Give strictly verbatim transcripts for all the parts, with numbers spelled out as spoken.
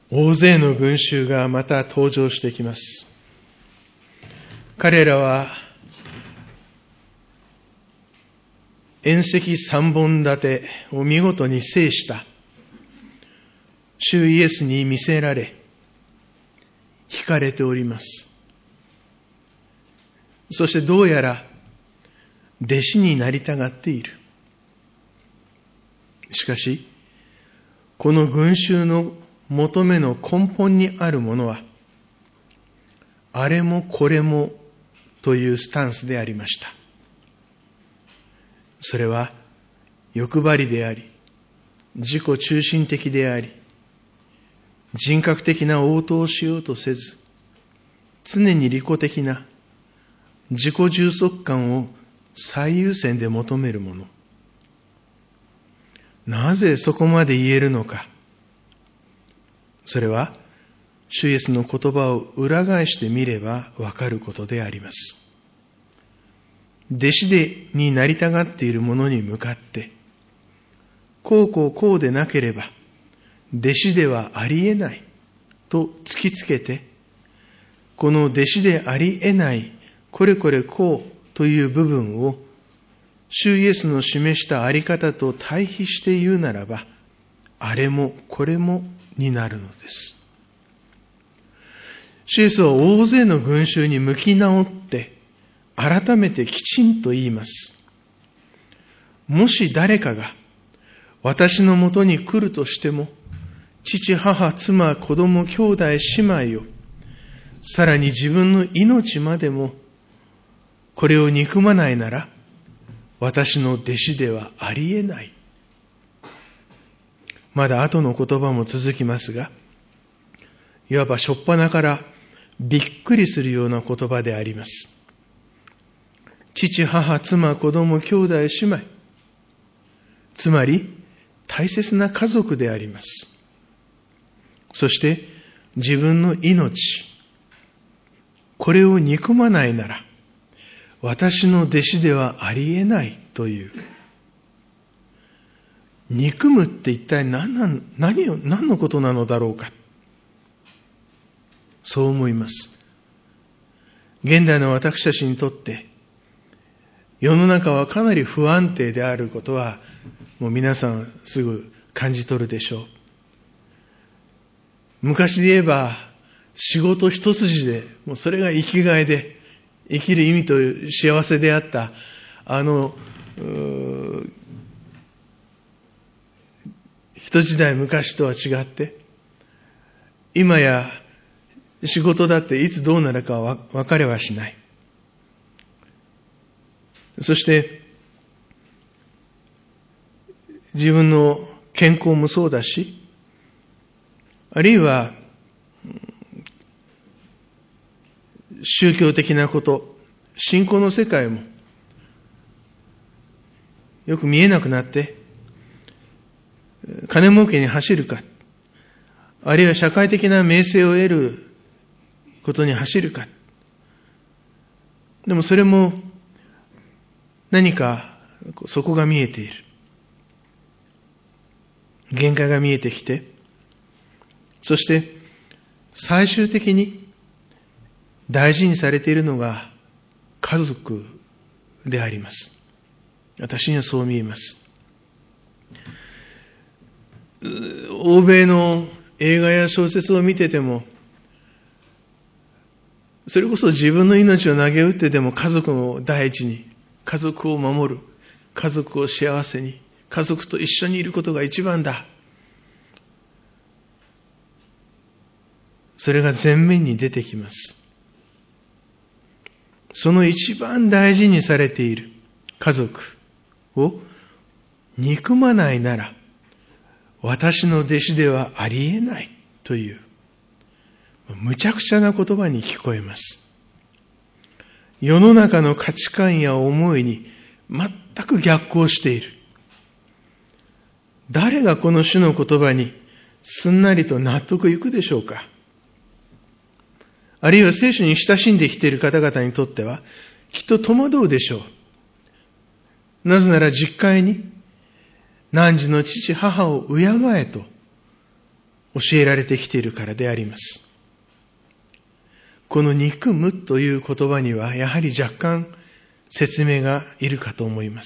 大勢の群衆がまた登場してきます。彼らは縁石三本立てを見事に制した主イエスに見せられ、惹かれております。そしてどうやら弟子になりたがっている。しかし、この群衆の求めの根本にあるものは、あれもこれもというスタンスでありました。それは欲張りであり、自己中心的であり、人格的な応答をしようとせず、常に利己的な自己充足感を最優先で求めるもの。なぜそこまで言えるのか。それは、主イエスの言葉を裏返してみればわかることであります。弟子でになりたがっている者に向かって、こうこうこうでなければ、弟子ではありえないと突きつけて、この弟子でありえない、これこれこうという部分を、主イエスの示したあり方と対比して言うならば、あれもこれもになるのです。主イエスは大勢の群衆に向き直って、改めてきちんと言います。もし誰かが私のもとに来るとしても、父、母、妻、子供、兄弟、姉妹を、さらに自分の命までも、これを憎まないなら、私の弟子ではありえない。まだ後の言葉も続きますが、いわば初っ端からびっくりするような言葉であります。父、母、妻、子供、兄弟、姉妹。つまり、大切な家族であります。そして、自分の命。これを憎まないなら、私の弟子ではありえないという。憎むって一体何な、何を、何のことなのだろうか。そう思います。現代の私たちにとって、世の中はかなり不安定であることは、もう皆さんすぐ感じ取るでしょう。昔で言えば、仕事一筋で、もうそれが生きがいで、生きる意味という幸せであった、あの、一時代昔とは違って、今や仕事だっていつどうなるかは分かれはしない。そして、自分の健康もそうだし、あるいは、宗教的なこと、信仰の世界も、よく見えなくなって、金儲けに走るか、あるいは社会的な名声を得ることに走るか。でもそれも何か底が見えている。限界が見えてきて、そして最終的に大事にされているのが家族であります。私にはそう見えます。欧米の映画や小説を見てても、それこそ自分の命を投げ打ってでも家族を第一に、家族を守る、家族を幸せに、家族と一緒にいることが一番だ。それが前面に出てきます。その一番大事にされている家族を憎まないなら、私の弟子ではありえないという、むちゃくちゃな言葉に聞こえます。世の中の価値観や思いに全く逆行している。誰がこの主の言葉にすんなりと納得いくでしょうか。あるいは聖書に親しんできている方々にとってはきっと戸惑うでしょう。なぜなら実会に、汝の父母を敬えと教えられてきているからであります。この憎むという言葉にはやはり若干説明がいるかと思います。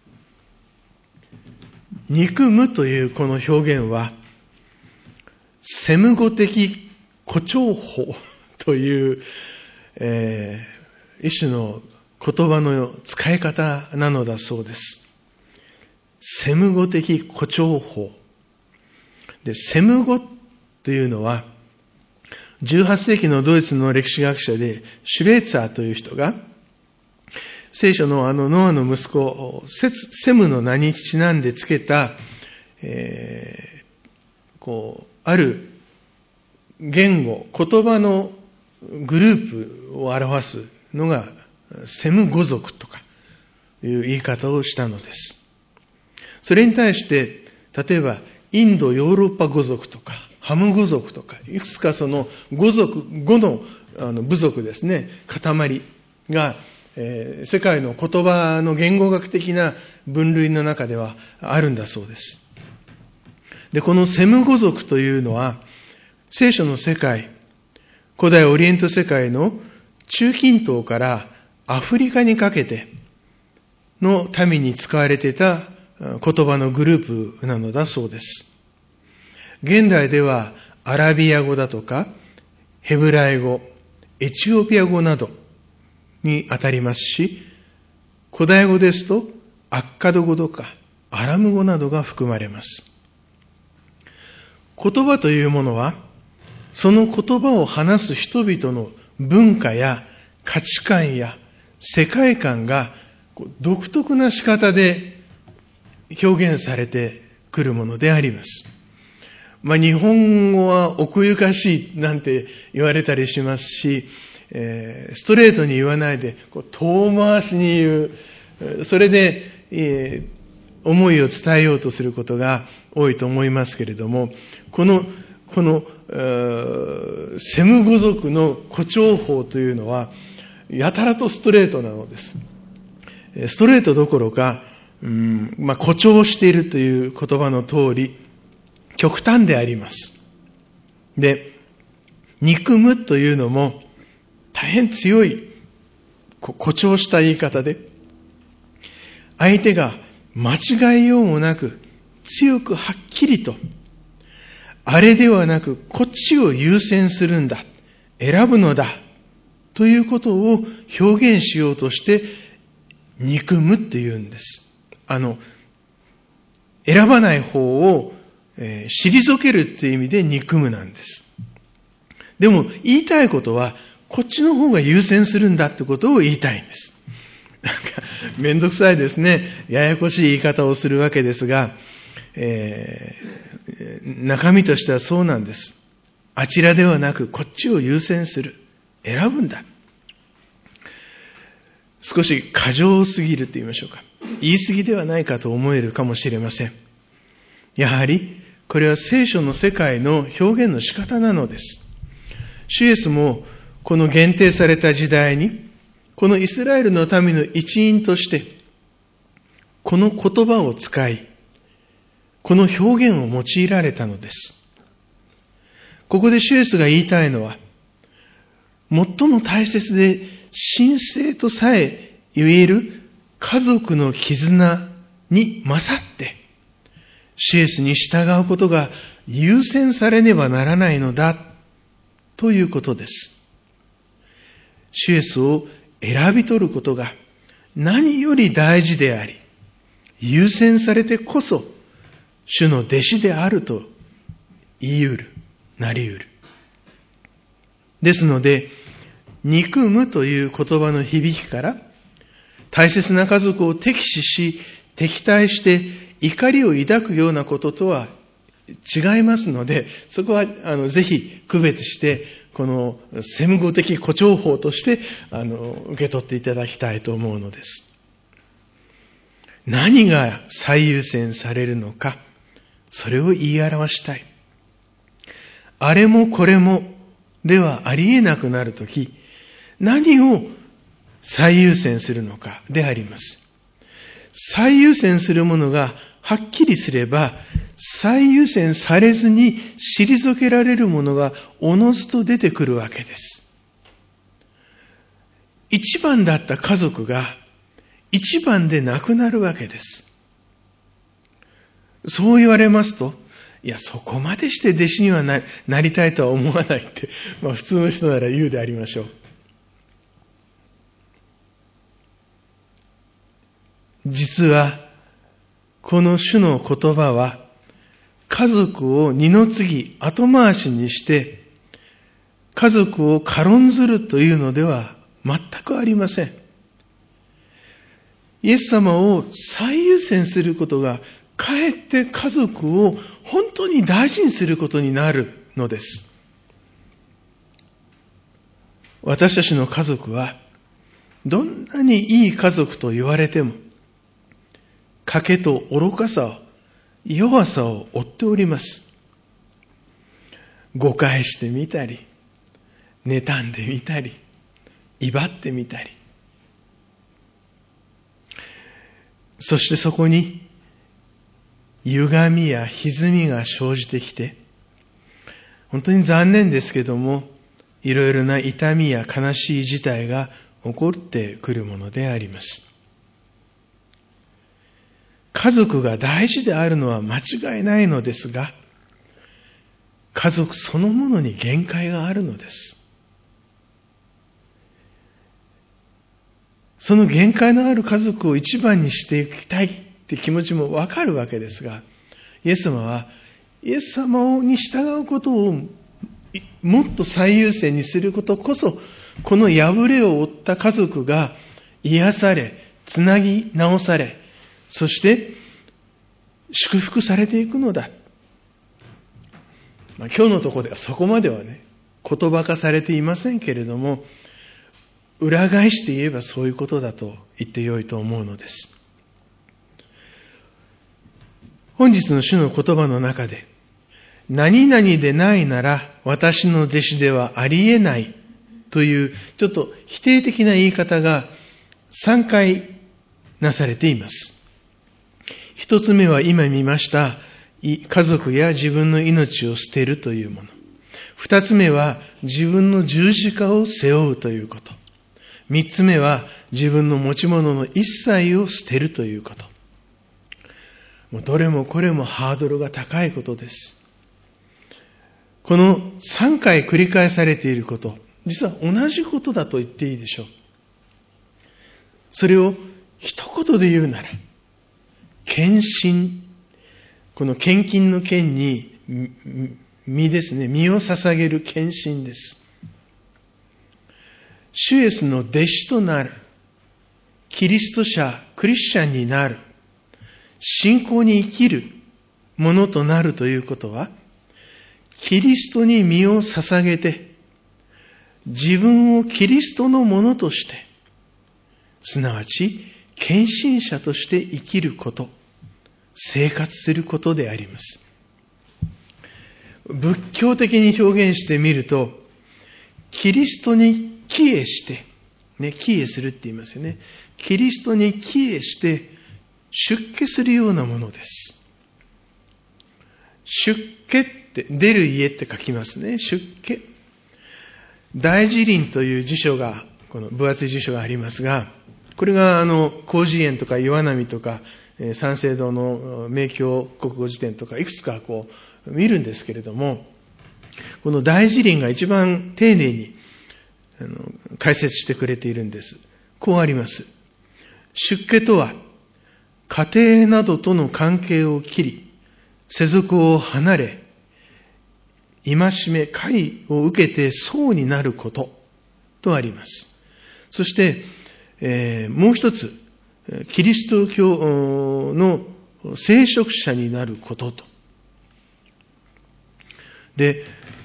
憎むというこの表現は、セム語的誇張法という、えー、一種の言葉の使い方なのだそうです。セム語的誇張法。で、セム語というのは、じゅうはっせいきのドイツの歴史学者で、シュレーツァーという人が、聖書のあのノアの息子、セムの名にちなんでつけた、えー、こう、ある言語、言葉のグループを表すのが、セム語族とかいう言い方をしたのです。それに対して、例えば、インド、ヨーロッパ語族とか、ハム語族とか、いくつかその語族、語の、あの部族ですね、塊が、えー、世界の言葉の言語学的な分類の中ではあるんだそうです。で、このセム語族というのは、聖書の世界、古代オリエント世界の中近東からアフリカにかけての民に使われていた言葉のグループなのだそうです。現代ではアラビア語だとかヘブライ語、エチオピア語などにあたりますし、古代語ですとアッカド語とかアラム語などが含まれます。言葉というものは、その言葉を話す人々の文化や価値観や世界観が独特な仕方で表現されてくるものであります。まあ、日本語は奥ゆかしいなんて言われたりしますし、えー、ストレートに言わないでこう遠回しに言う、それで、えー、思いを伝えようとすることが多いと思いますけれども、このこのセム語族の誇張法というのはやたらとストレートなのです。ストレートどころか、うんまあ、誇張しているという言葉の通り極端であります。で、憎むというのも大変強い誇張した言い方で、相手が間違いようもなく強くはっきりと、あれではなくこっちを優先するんだ、選ぶのだということを表現しようとして憎むっていうんです。あの選ばない方を、えー、退けるっていう意味で憎むなんです。でも言いたいことはこっちの方が優先するんだってことを言いたいんです。なんかめんどくさいですね。ややこしい言い方をするわけですが、えー、中身としてはそうなんです。あちらではなくこっちを優先する。選ぶんだ。少し過剰すぎると言いましょうか。言い過ぎではないかと思えるかもしれません。やはりこれは聖書の世界の表現の仕方なのです。主イエスもこの限定された時代に、このイスラエルの民の一員として、この言葉を使い、この表現を用いられたのです。ここで主イエスが言いたいのは、最も大切で神聖とさえ言える家族の絆に勝って、主イエスに従うことが優先されねばならないのだということです。主イエスを選び取ることが何より大事であり、優先されてこそ主の弟子であると言い得る、なり得る。ですので、憎むという言葉の響きから、大切な家族を敵視し、敵対して怒りを抱くようなこととは違いますので、そこはあのぜひ区別して、このセム語的誇張法としてあの受け取っていただきたいと思うのです。何が最優先されるのか、それを言い表したい。あれもこれもではありえなくなるとき、何を最優先するのかであります。最優先するものがはっきりすれば、最優先されずに退けられるものがおのずと出てくるわけです。一番だった家族が一番でなくなるわけです。そう言われますと、いや、そこまでして弟子には な, なりたいとは思わないって、まあ普通の人なら言うでありましょう。実は、この主の言葉は、家族を二の次、後回しにして、家族を軽んずるというのでは全くありません。イエス様を最優先することが、かえって家族を本当に大事にすることになるのです。私たちの家族は、どんなにいい家族と言われても、賭けと愚かさを、弱さを負っております。誤解してみたり、妬んでみたり、威張ってみたり。そしてそこに、歪みや歪みが生じてきて、本当に残念ですけども、いろいろな痛みや悲しい事態が起こってくるものであります。家族が大事であるのは間違いないのですが、家族そのものに限界があるのです。その限界のある家族を一番にしていきたいって気持ちもわかるわけですが、イエス様は、イエス様に従うことをもっと最優先にすることこそ、この破れを負った家族が癒され、つなぎ直され、そして祝福されていくのだ。まあ、今日のところではそこまではね、言葉化されていませんけれども、裏返して言えばそういうことだと言ってよいと思うのです。本日の主の言葉の中で、何々でないなら私の弟子ではありえないというちょっと否定的な言い方がさんかいなされています。一つ目は今見ました家族や自分の命を捨てるというもの。二つ目は自分の十字架を背負うということ。三つ目は自分の持ち物の一切を捨てるということ。もうどれもこれもハードルが高いことです。このさんかい繰り返されていること、実は同じことだと言っていいでしょう。それを一言で言うなら、献身。この献金の献に、身ですね。身を捧げる献身です。主イエスの弟子となる。キリスト者、クリスチャンになる。信仰に生きるものとなるということは、キリストに身を捧げて、自分をキリストのものとして、すなわち、献身者として生きること、生活することであります。仏教的に表現してみると、キリストに帰依して、ね、帰依するって言いますよね。キリストに帰依して出家するようなものです。出家って出る家って書きますね。出家。大辞林という辞書が、この分厚い辞書がありますが、これがあの広辞苑とか岩波とか三省堂の明教国語辞典とかいくつかこう見るんですけれども、この大辞林が一番丁寧にあの解説してくれているんです。こうあります。出家とは家庭などとの関係を切り、世俗を離れ、戒め、戒を受けて僧になることとあります。そして、えー、もう一つ、キリスト教の聖職者になることと。で、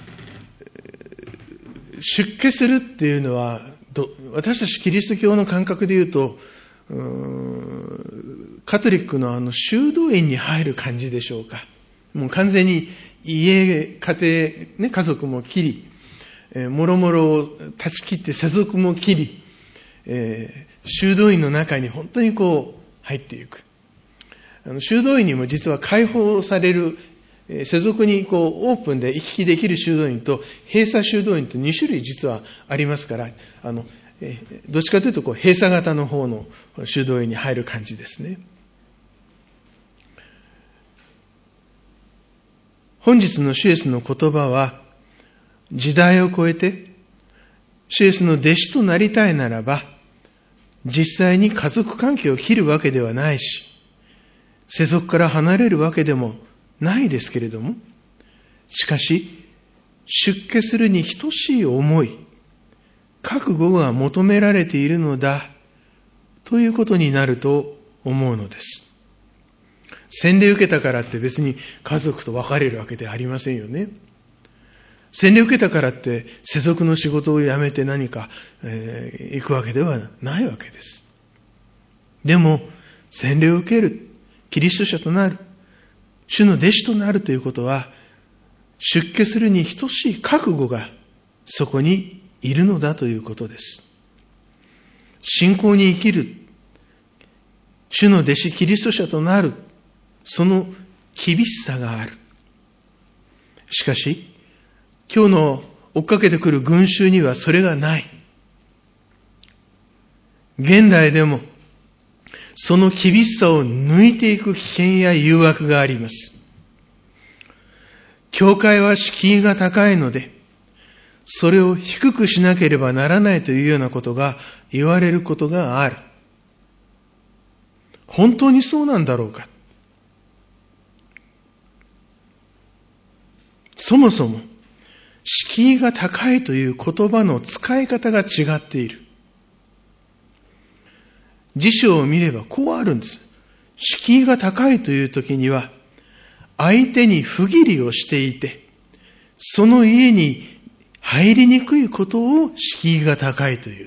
出家するっていうのは、私たちキリスト教の感覚で言うと、うーんカトリックのあの修道院に入る感じでしょうか。もう完全に家、家庭、ね、家族も切り、えー、もろもろを断ち切って世俗も切り、えー、修道院の中に本当にこう入っていく。 あの修道院にも実は解放される、世俗にこうオープンで行き来できる修道院と閉鎖修道院とに種類実はありますから、あのどっちかというとこう閉鎖型の方の修道院に入る感じですね。本日の主イエスの言葉は、時代を超えて主イエスの弟子となりたいならば、実際に家族関係を切るわけではないし、世俗から離れるわけでもないですけれども、しかし出家するに等しい思い、覚悟が求められているのだということになると思うのです。洗礼受けたからって別に家族と別れるわけではありませんよね。洗礼受けたからって世俗の仕事を辞めて何か、えー、行くわけではないわけです。でも洗礼を受ける、キリスト者となる、主の弟子となるということは、出家するに等しい覚悟がそこにいるのだということです。信仰に生きる、主の弟子キリスト者となる、その厳しさがある。しかし、今日の追っかけてくる群衆にはそれがない。現代でも、その厳しさを抜いていく危険や誘惑があります。教会は敷居が高いので、それを低くしなければならないというようなことが言われることがある。本当にそうなんだろうか。そもそも、敷居が高いという言葉の使い方が違っている。辞書を見ればこうあるんです。敷居が高いという時には、相手に不義理をしていて、その家に入りにくいことを敷居が高いという。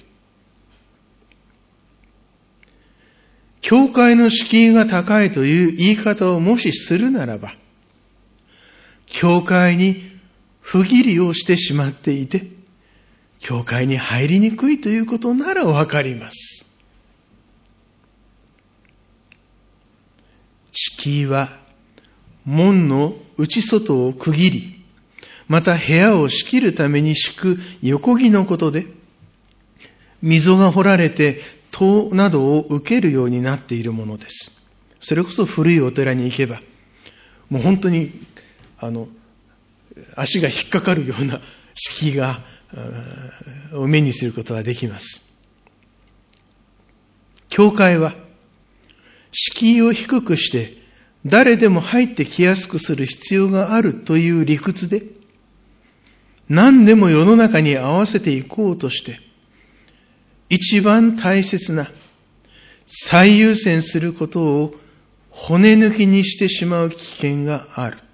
教会の敷居が高いという言い方をもしするならば、教会に不義理をしてしまっていて、教会に入りにくいということならわかります。敷居は門の内外を区切り、また部屋を仕切るために敷く横木のことで、溝が掘られて戸などを受けるようになっているものです。それこそ古いお寺に行けば、もう本当にあの足が引っかかるような敷居がを目にすることができます。教会は敷居を低くして誰でも入ってきやすくする必要があるという理屈で、何でも世の中に合わせていこうとして、一番大切な最優先することを骨抜きにしてしまう危険がある。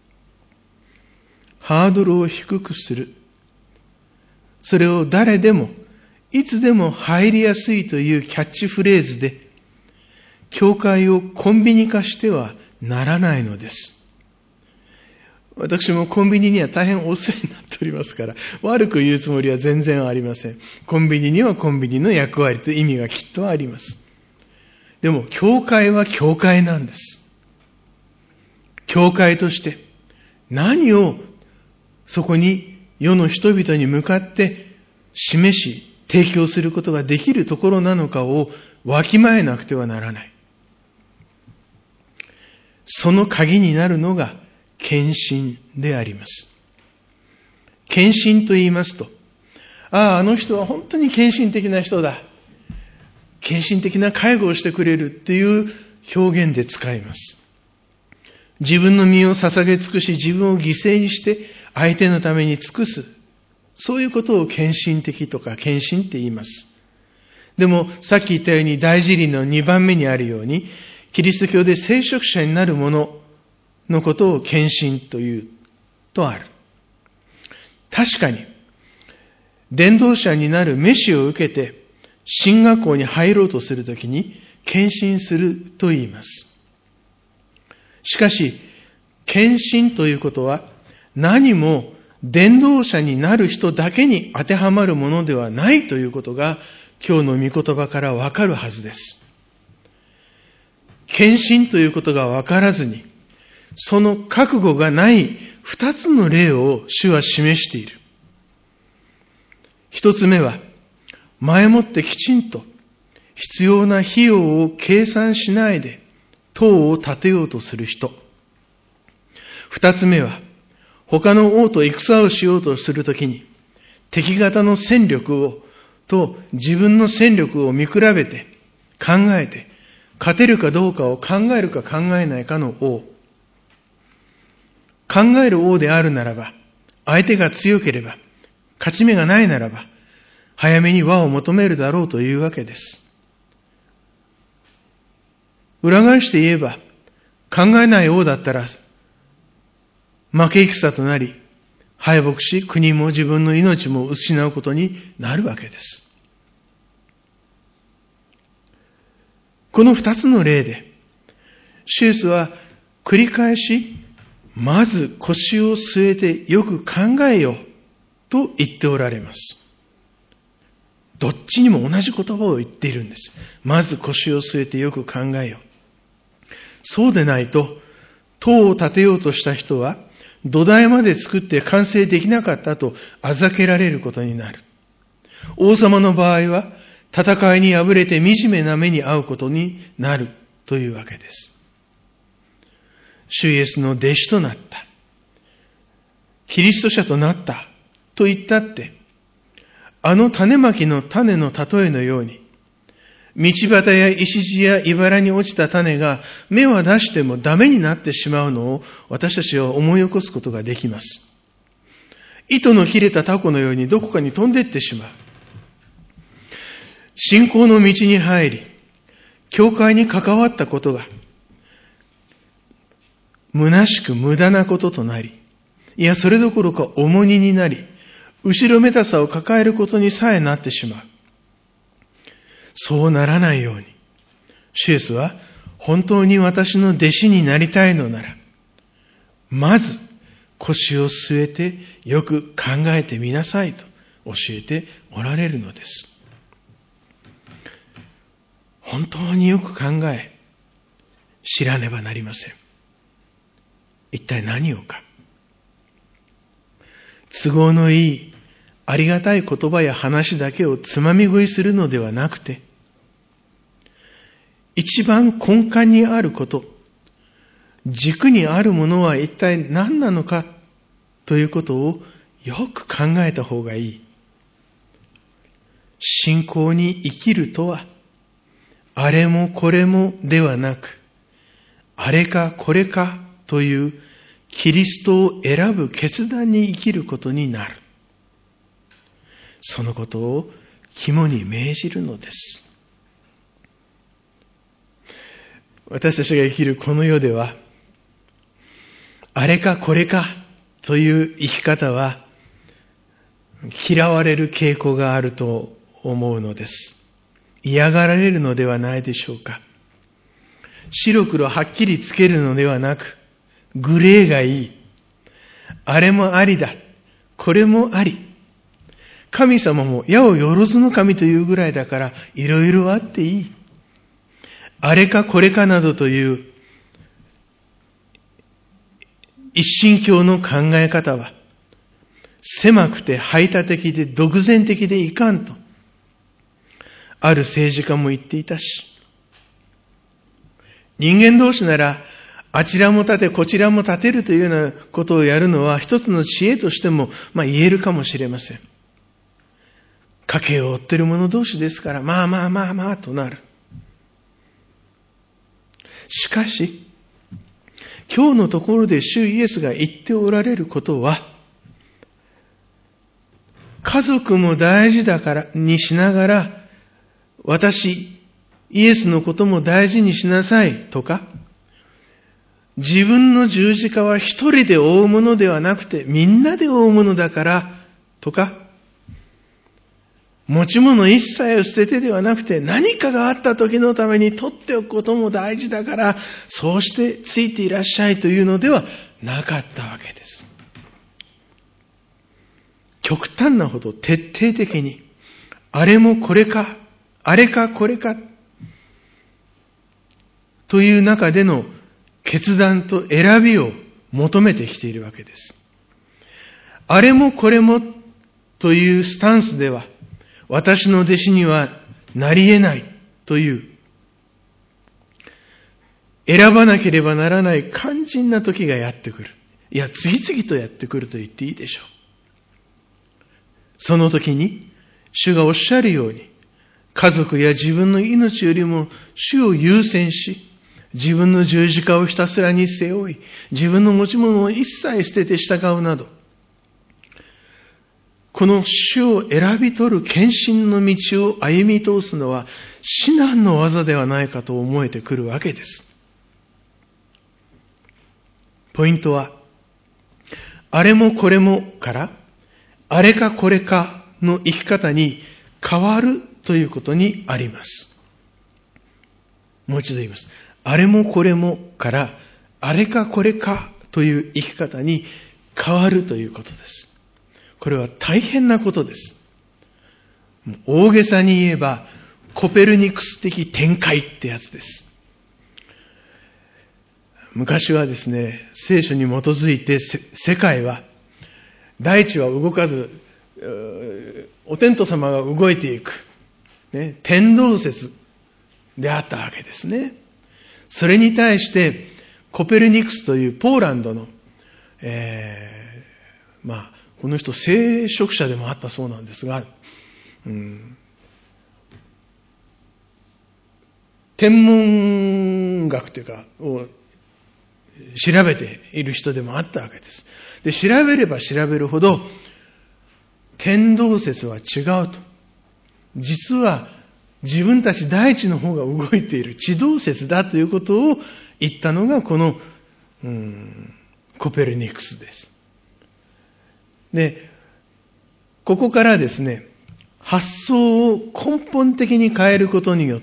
ハードルを低くする。それを誰でもいつでも入りやすいというキャッチフレーズで、教会をコンビニ化してはならないのです。私もコンビニには大変お世話になっておりますから、悪く言うつもりは全然ありません。コンビニにはコンビニの役割と意味がきっとあります。でも、教会は教会なんです。教会として何をそこに世の人々に向かって示し、提供することができるところなのかをわきまえなくてはならない。その鍵になるのが献身であります。献身と言いますと、ああ、あの人は本当に献身的な人だ。献身的な介護をしてくれるっていう表現で使います。自分の身を捧げ尽くし、自分を犠牲にして相手のために尽くす。そういうことを献身的とか献身って言います。でも、さっき言ったように大事理のにばんめにあるように、キリスト教で聖職者になる者のことを献身というとある。確かに、伝道者になる召しを受けて、神学校に入ろうとするときに、献身すると言います。しかし、献身ということは、何も伝道者になる人だけに当てはまるものではないということが、今日の御言葉からわかるはずです。 献身ということが分からずに、その覚悟がない二つの例を主は示している。一つ目は、前もってきちんと必要な費用を計算しないで塔を建てようとする人。二つ目は、他の王と戦をしようとするときに、敵方の戦力をと自分の戦力を見比べて考えて、勝てるかどうかを考えるか考えないかの王。考える王であるならば、相手が強ければ、勝ち目がないならば、早めに和を求めるだろうというわけです。裏返して言えば、考えない王だったら、負け戦となり、敗北し、国も自分の命も失うことになるわけです。この二つの例で、主イエスは繰り返し、まず腰を据えてよく考えよと言っておられます。どっちにも同じ言葉を言っているんです。まず腰を据えてよく考えよ。そうでないと、塔を建てようとした人は、土台まで作って完成できなかったとあざけられることになる。王様の場合は、戦いに敗れて惨めな目に遭うことになるというわけです。主イエスの弟子となった。キリスト者となったと言ったって、あの種まきの種の例えのように、道端や石地や茨に落ちた種が芽は出してもダメになってしまうのを私たちは思い起こすことができます。糸の切れたタコのようにどこかに飛んでいってしまう。信仰の道に入り、教会に関わったことが、虚しく無駄なこととなり、いやそれどころか重荷になり、後ろめたさを抱えることにさえなってしまう。そうならないように、主イエスは本当に私の弟子になりたいのなら、まず腰を据えてよく考えてみなさいと教えておられるのです。本当によく考え、知らねばなりません。一体何をか。都合のいい、ありがたい言葉や話だけをつまみ食いするのではなくて、一番根幹にあること、軸にあるものは一体何なのかということをよく考えた方がいい。信仰に生きるとは、あれもこれもではなく、あれかこれかというキリストを選ぶ決断に生きることになる。そのことを肝に銘じるのです。私たちが生きるこの世では、あれかこれかという生き方は嫌われる傾向があると思うのです。嫌がられるのではないでしょうか。白黒はっきりつけるのではなく、グレーがいい。あれもありだ。これもあり。神様も矢をよろずの神というぐらいだからいろいろあっていい。あれかこれかなどという一神教の考え方は狭くて排他的で独善的でいかんとある政治家も言っていたし、人間同士ならあちらも立てこちらも立てるというようなことをやるのは一つの知恵としてもまあ言えるかもしれません。家計を追っている者同士ですから、まあまあまあまあとなる。しかし、今日のところで主イエスが言っておられることは、家族も大事だからにしながら、私、イエスのことも大事にしなさいとか、自分の十字架は一人で負うものではなくてみんなで負うものだからとか、持ち物一切を捨ててではなくて何かがあった時のために取っておくことも大事だからそうしてついていらっしゃいというのではなかったわけです。極端なほど徹底的にあれもこれかあれかこれかという中での決断と選びを求めてきているわけです。あれもこれもというスタンスでは、私の弟子にはなり得ないという、選ばなければならない肝心な時がやってくる。いや、次々とやってくると言っていいでしょう。その時に、主がおっしゃるように、家族や自分の命よりも主を優先し、自分の十字架をひたすらに背負い、自分の持ち物を一切捨てて従うなど、この主を選び取る献身の道を歩み通すのは至難の技ではないかと思えてくるわけです。ポイントは、あれもこれもから、あれかこれかの生き方に変わるということにあります。もう一度言います。あれもこれもから、あれかこれかという生き方に変わるということです。これは大変なことです。大げさに言えば、コペルニクス的展開ってやつです。昔はですね、聖書に基づいて世界は、大地は動かず、お天道様が動いていく、ね、天動説であったわけですね。それに対して、コペルニクスというポーランドの、えー、まあ、この人聖職者でもあったそうなんですが、うん、天文学というか、を調べている人でもあったわけです。で、調べれば調べるほど、天動説は違うと。実は自分たち大地の方が動いている地動説だということを言ったのがこの、うん、コペルニクスです。で、ここからですね、発想を根本的に変えることによって、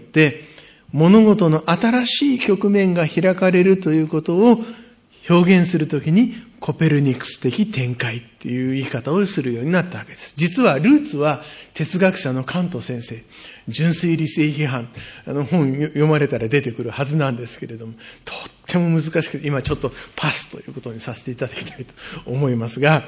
物事の新しい局面が開かれるということを表現するときに、コペルニクス的展開っていう言い方をするようになったわけです。実はルーツは哲学者のカント先生、純粋理性批判、あの本読まれたら出てくるはずなんですけれども、とっても難しくて、今ちょっとパスということにさせていただきたいと思いますが、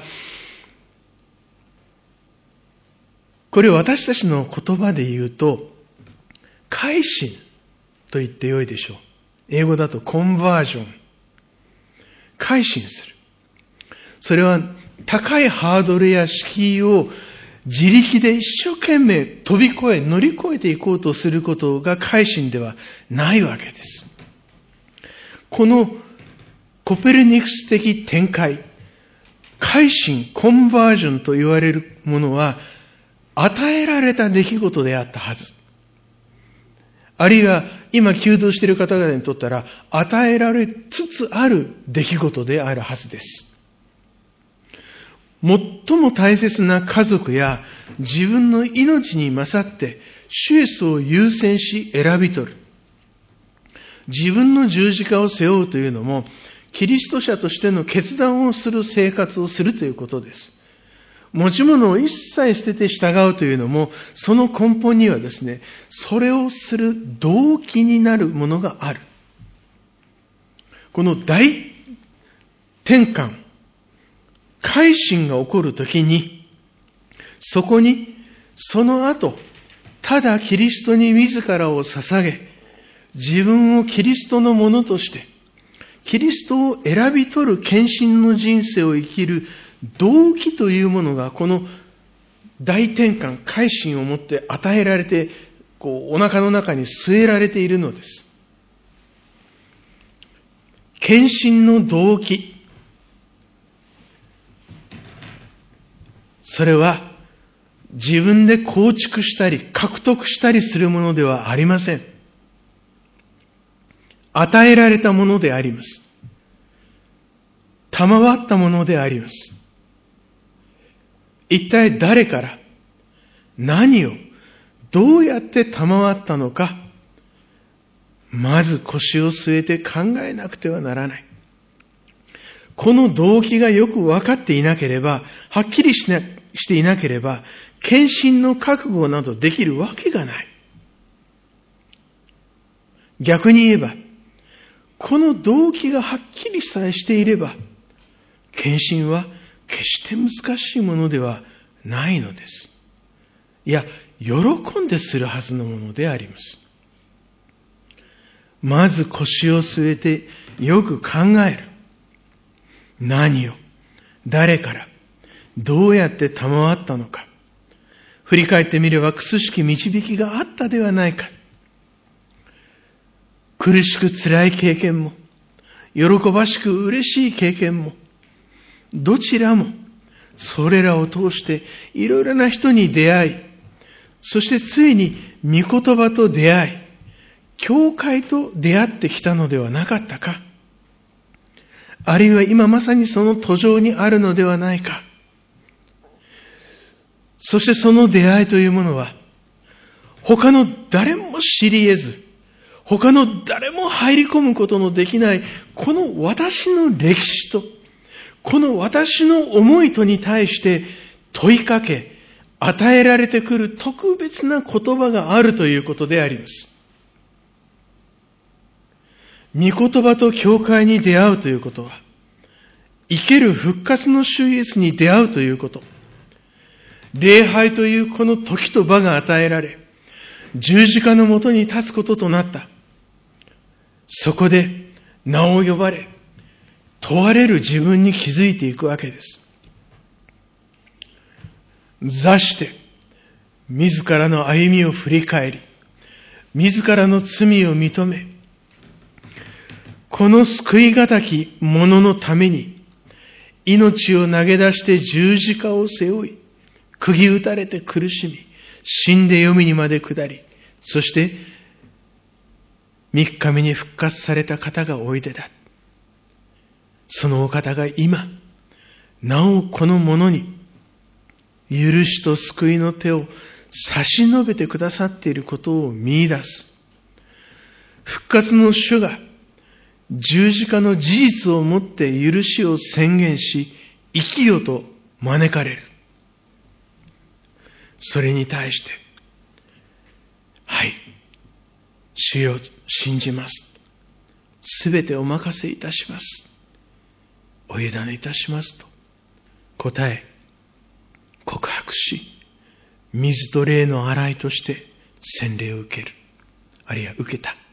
これを私たちの言葉で言うと、改心と言ってよいでしょう。英語だとコンバージョン。改心する。それは高いハードルや敷居を自力で一生懸命飛び越え、乗り越えていこうとすることが改心ではないわけです。このコペルニクス的展開、改心、コンバージョンと言われるものは、与えられた出来事であったはず。あるいは、今、求道している方々にとったら、与えられつつある出来事であるはずです。最も大切な家族や自分の命に勝って、主イエスを優先し選び取る。自分の十字架を背負うというのも、キリスト者としての決断をする生活をするということです。持ち物を一切捨てて従うというのも、その根本にはですね、それをする動機になるものがある。この大転換、改心が起こるときに、そこに、その後、ただキリストに自らを捧げ、自分をキリストのものとして、キリストを選び取る献身の人生を生きる動機というものが、この大転換、改心をもって与えられて、こう、お腹の中に据えられているのです。献身の動機。それは、自分で構築したり、獲得したりするものではありません。与えられたものであります。賜ったものであります。一体誰から、何を、どうやって賜ったのか、まず腰を据えて考えなくてはならない。この動機がよく分かっていなければ、はっきりしな、していなければ、献身の覚悟などできるわけがない。逆に言えば、 この動機がはっきりさえしていれば、献身は決して難しいものではないのです。いや、喜んでするはずのものであります。まず腰を据えてよく考える。何を、誰から、どうやって賜ったのか。振り返ってみれば、苦しき導きがあったではないか。苦しく辛い経験も、喜ばしく嬉しい経験も、どちらも、それらを通していろいろな人に出会い、そしてついに御言葉と出会い、教会と出会ってきたのではなかったか。あるいは今まさにその途上にあるのではないか。そしてその出会いというものは、他の誰も知り得ず、他の誰も入り込むことのできない、この私の歴史と、この私の思いとに対して問いかけ、与えられてくる特別な言葉があるということであります。御言葉と教会に出会うということは、生ける復活の主イエスに出会うということ、礼拝というこの時と場が与えられ、十字架のもとに立つこととなった。そこで名を呼ばれ、問われる自分に気づいていくわけです。座して、自らの歩みを振り返り、自らの罪を認め、この救いがたき者のために、命を投げ出して十字架を背負い、釘打たれて苦しみ、死んで黄泉にまで下り、そして三日目に復活された方がおいでだ。そのお方が今、なおこの者に、許しと救いの手を差し伸べてくださっていることを見出す。復活の主が十字架の事実をもって許しを宣言し、生きよと招かれる。それに対して、はい、主よ、信じます。すべてお任せいたします。お委ねいたしますと答え、告白し、水と霊の洗いとして洗礼を受ける。あるいは受けた。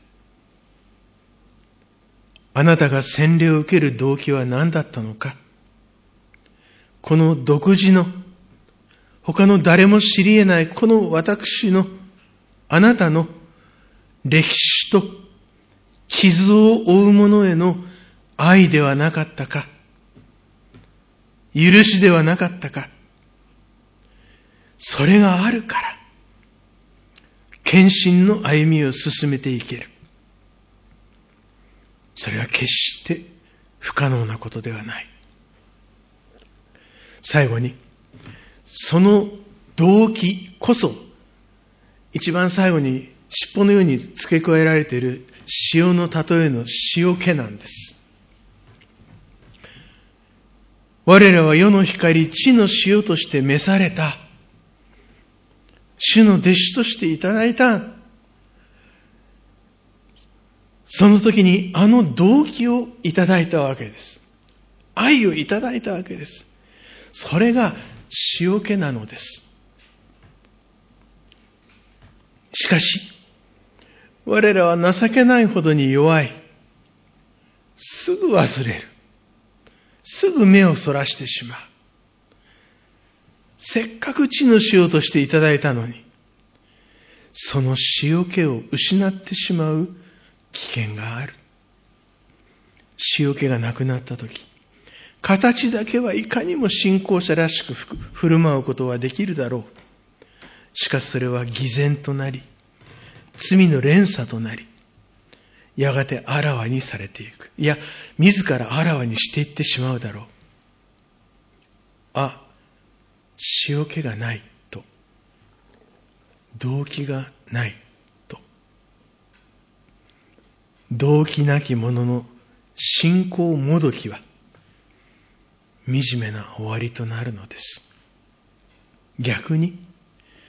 あなたが洗礼を受ける動機は何だったのか。この独自の、他の誰も知り得ないこの私の、あなたの歴史と傷を負う者への愛ではなかったか。許しではなかったか。それがあるから、献身の歩みを進めていける。それは決して不可能なことではない。最後に、その動機こそ、一番最後に尻尾のように付け加えられている塩の例えの塩気なんです。我らは世の光、地の塩として召された。主の弟子としていただいた。その時にあの動機をいただいたわけです。愛をいただいたわけです。それが塩気なのです。しかし、我らは情けないほどに弱い。すぐ忘れる。すぐ目をそらしてしまう。せっかく地の塩としていただいたのに、その塩気を失ってしまう危険がある。塩気がなくなったとき、形だけはいかにも信仰者らしく振る舞うことはできるだろう。しかしそれは偽善となり、罪の連鎖となり、やがてあらわにされていく。いや、自らあらわにしていってしまうだろう。あ、塩気がないと。動機がないと。動機なき者の信仰もどきは、惨めな終わりとなるのです。逆に、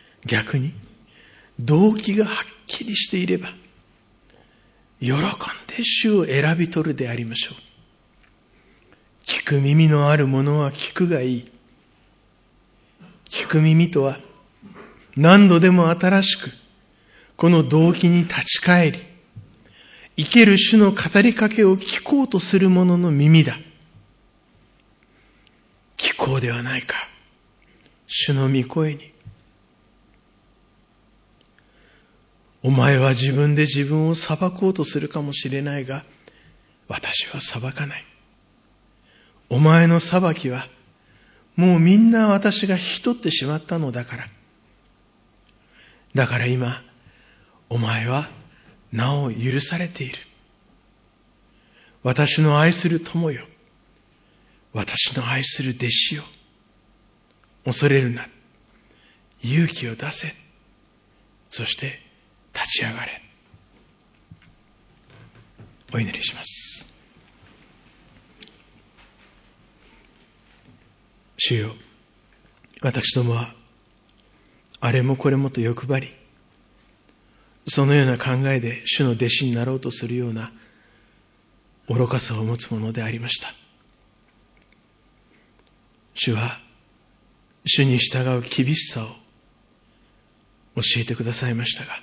逆に、動機がはっきりしていれば、喜んでて主を選び取るでありましょう。聞く耳のある者は聞くがいい。聞く耳とは、何度でも新しく、この動機に立ち返り、生ける主の語りかけを聞こうとする者の耳だ。聞こうではないか。主の御声に。お前は自分で自分を裁こうとするかもしれないが、私は裁かない。お前の裁きは、もうみんな私が引き取ってしまったのだから。だから今、お前はなお許されている。私の愛する友よ。私の愛する弟子よ。恐れるな。勇気を出せ。そして立ち上がれ。お祈りします。主よ、私どもはあれもこれもと欲張り、そのような考えで主の弟子になろうとするような愚かさを持つものでありました。主は主に従う厳しさを教えてくださいましたが、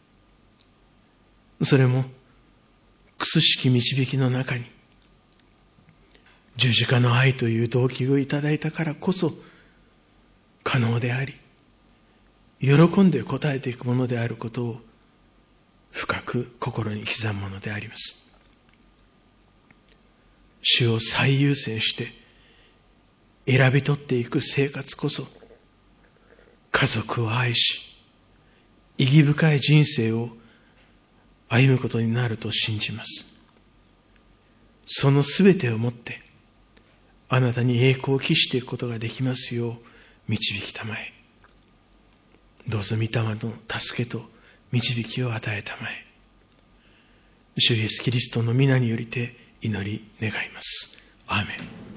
それも苦しき導きの中に十字架の愛という動機をいただいたからこそ可能であり、喜んで応えていくものであることを深く心に刻むものであります。主を最優先して選び取っていく生活こそ、家族を愛し、意義深い人生を歩むことになると信じます。そのすべてをもって、あなたに栄光を期していくことができますよう導きたまえ。どうぞ御霊の助けと導きを与えたまえ。主イエスキリストの皆によりて祈り願います。アーメン。